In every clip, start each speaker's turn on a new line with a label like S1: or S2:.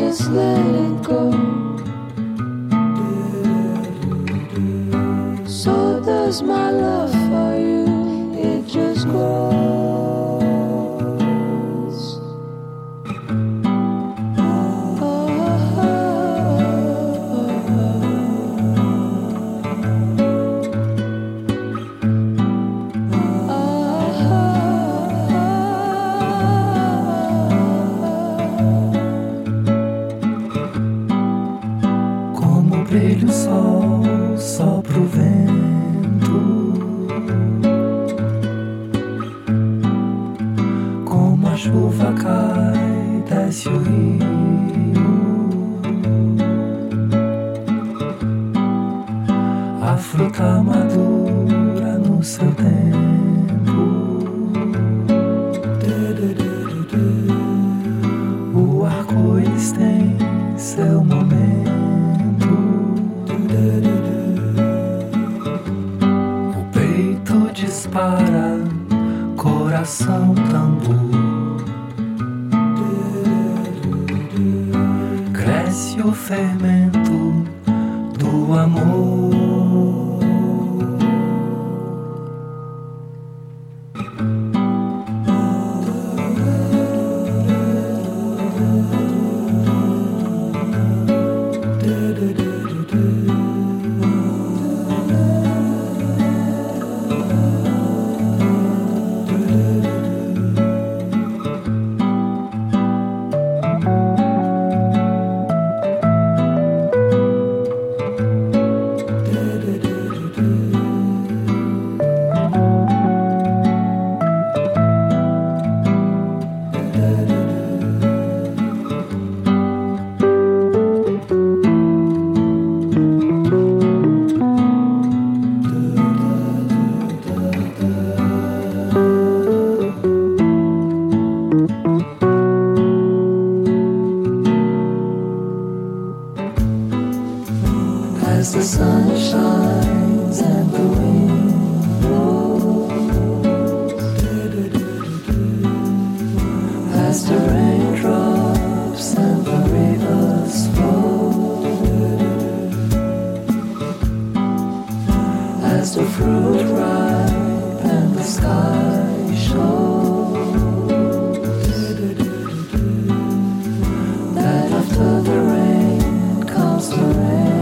S1: just let it go. So does my love for you, it just grows.
S2: Brilha o sol, sopra o vento. Como a chuva cai, desce o rio. A fruta madura no seu tempo. O arco-íris tem seu momento. O peito dispara, coração tambor. Cresce o fermento do amor. As the sun shines and the wind blows, as the raindrops and the rivers flow, as the fruit ripe and the sky shows, that after the rain comes the rain.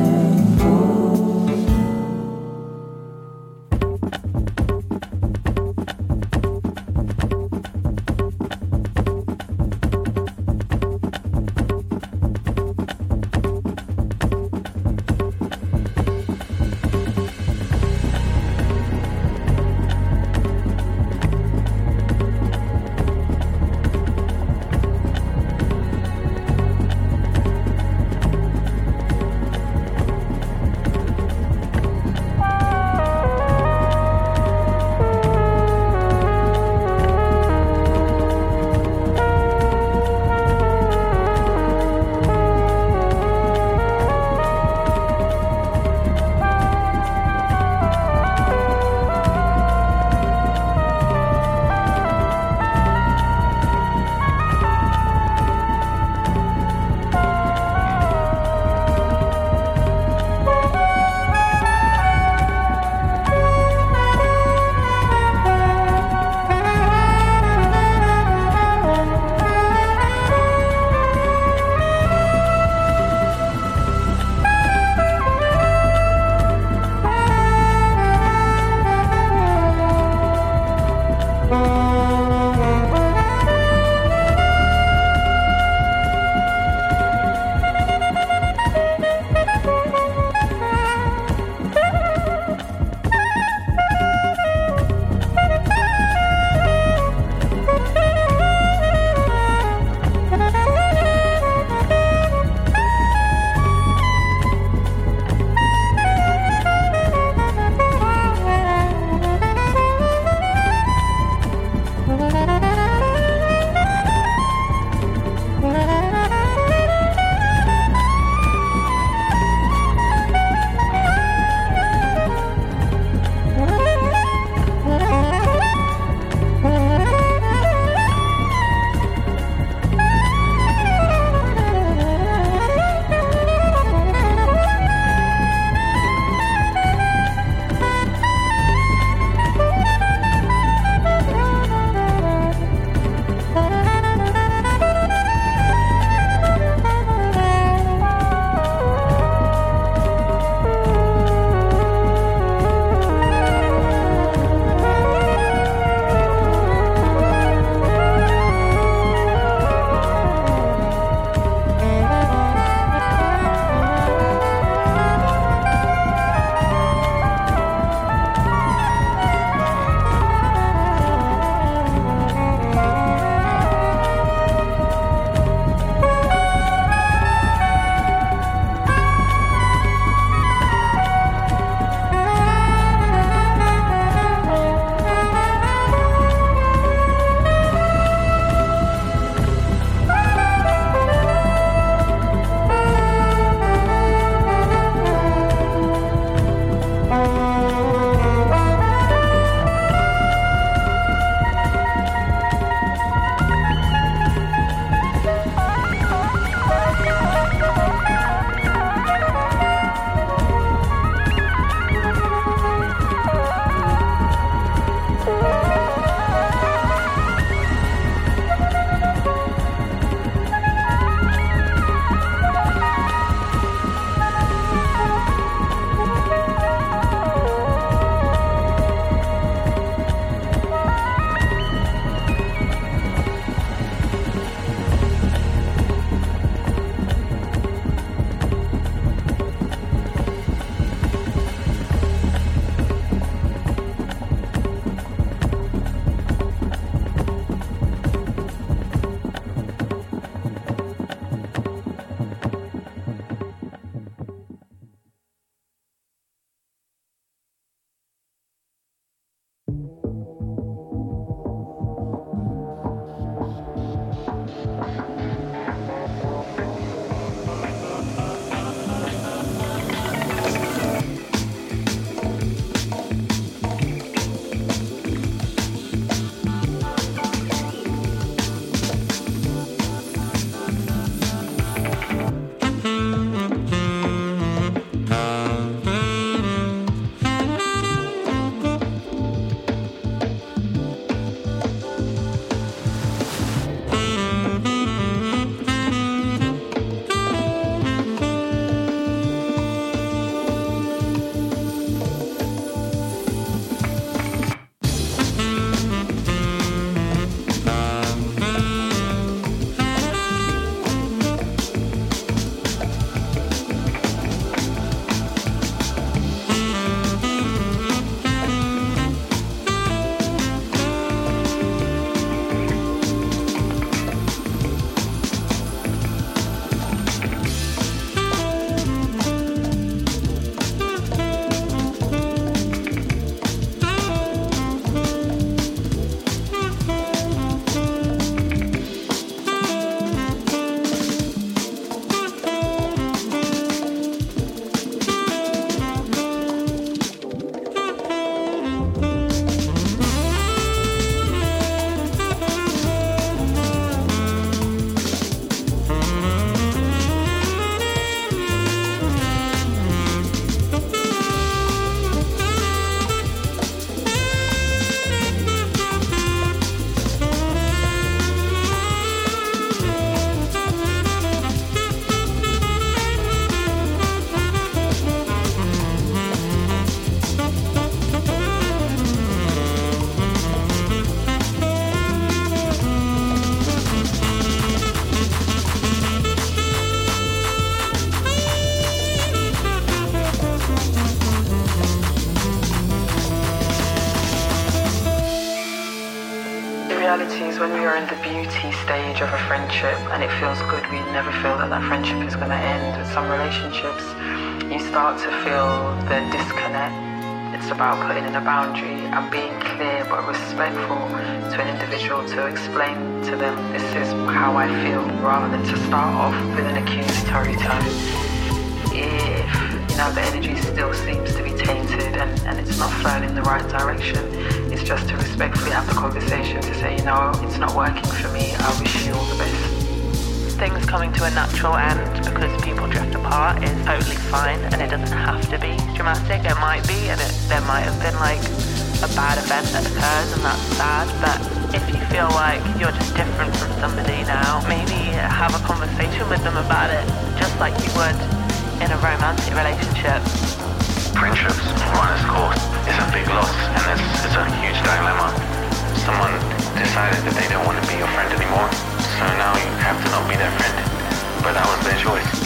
S3: when we are in the beauty stage of a friendship and it feels good, we never feel that that friendship is going to end. With some relationships, you start to feel the disconnect. It's about putting in a boundary and being clear but respectful to an individual, to explain to them this is how I feel, rather than to start off with an accusatory tone. If the energy still seems to be tainted and it's not flowing in the right direction, it's just to respectfully have the conversation to say, it's not working for me, I wish you all the best.
S4: Things coming to a natural end because people drift apart is totally fine, and it doesn't have to be dramatic. It might be, and there might have been like a bad event that occurs, and that's sad, but if you feel like you're just different from somebody now, maybe have a conversation with them about it, just like you would in a romantic relationship.
S5: Friendships run its course. It's a big loss, and it's a huge dilemma. Someone decided that they don't want to be your friend anymore, so now you have to not be their friend. But that was their choice.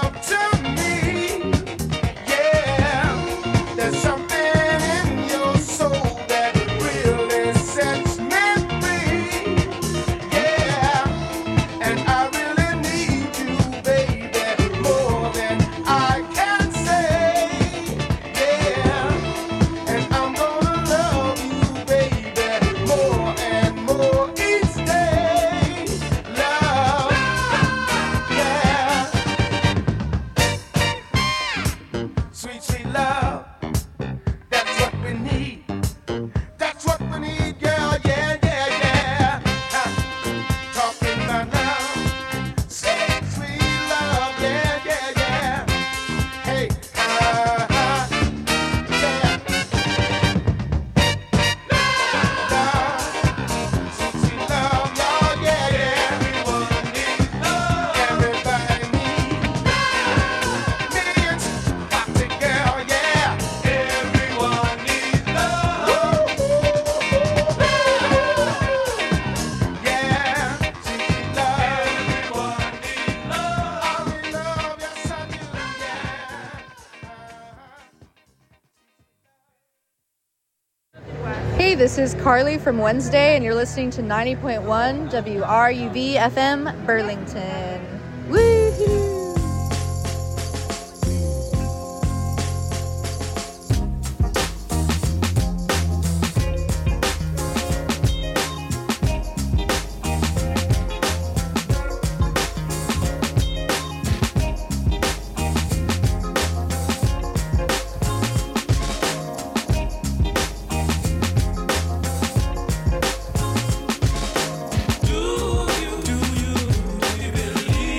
S6: Hey, this is Carly from Wednesday, and you're listening to 90.1 WRUV FM Burlington. Woohoo!
S2: Do you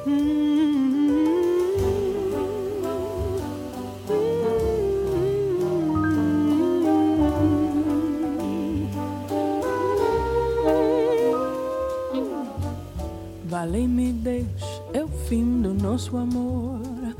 S2: Vale-me Deus, é o fim do nosso amor.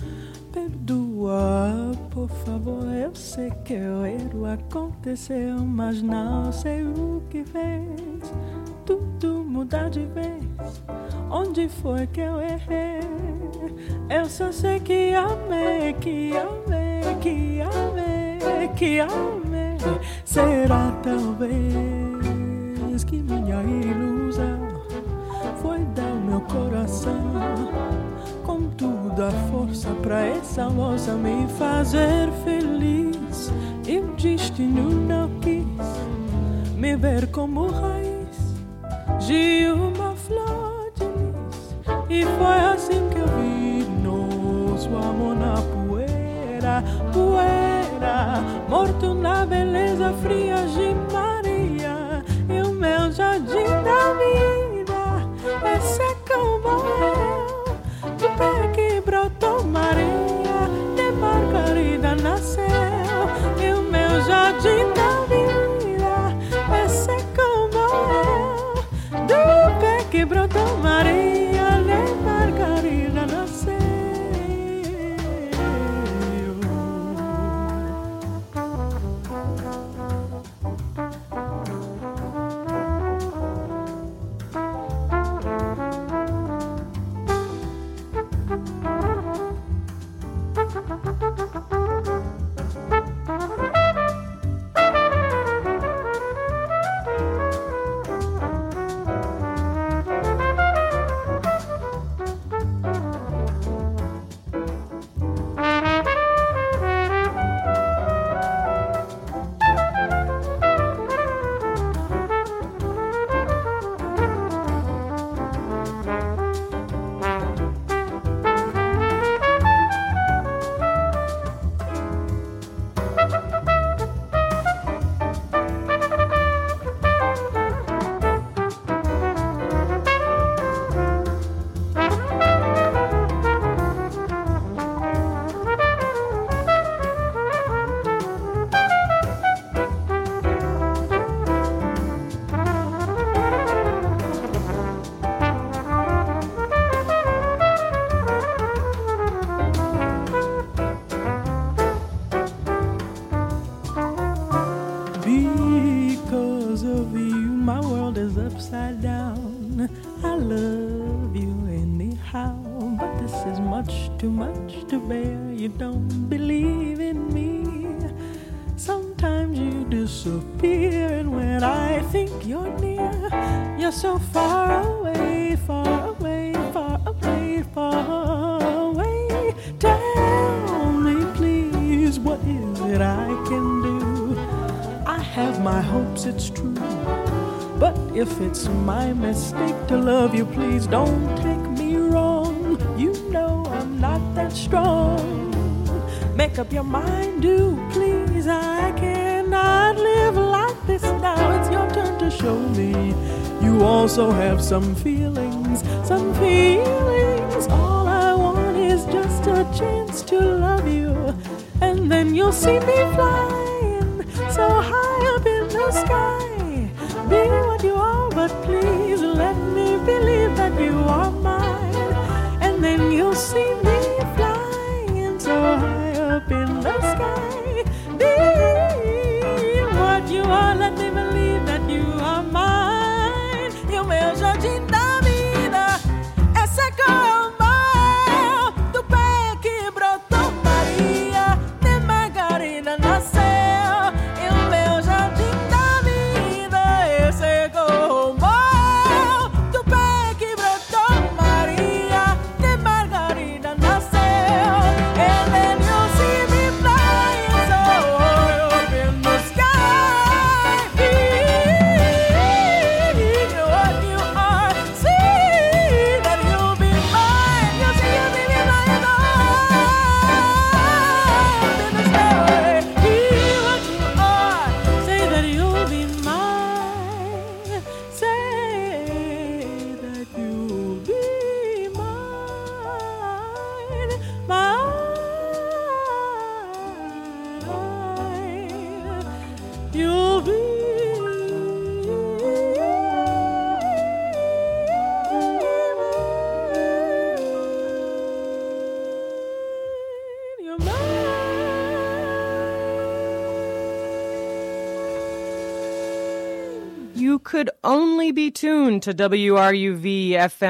S2: Perdoa, por favor, eu sei que o erro aconteceu, mas não sei o que fez tudo mudar de vez. Onde foi que eu errei? Eu só sei que amei, que amei, que amei, que amei. Será talvez que minha ilusão foi dar meu coração com toda a força pra essa moça me fazer feliz. E o destino não quis me ver como raiz de uma flor de lis. E foi assim que eu vi nosso amor na poeira, poeira, morto na beleza fria de Maria. E o meu jardim da vida é seco morreu do pé que brotou Maria, de Margarida nasceu. E o meu jardim da vida é seco morreu do pé que brotou Maria, de Margarida nasceu. Because of you, my world is upside down. I love you anyhow, but this is much too much to bear. You don't believe in me. Sometimes you disappear, and when I think you're near, you're so far away, far away, far away, far away. Tell me please, what is it I can do? I have my hopes, it's true, but if it's my mistake to love you, please don't take me wrong. You know I'm not that strong. Make up your mind, do please. I cannot live like this now. It's your turn to show me you also have some feelings, some feelings. All I want is just a chance to love you, and then you'll see me flying so high up in the sky. Be what you are, but please let me believe that you are mine. And then you'll see me flying so high up in the sky. Be what you are, let me believe that you are mine. E o meu jardim da vida é seco mal do pé que brotou Maria, de Margarida nasceu. Margarida
S7: could only be tuned to WRUV FM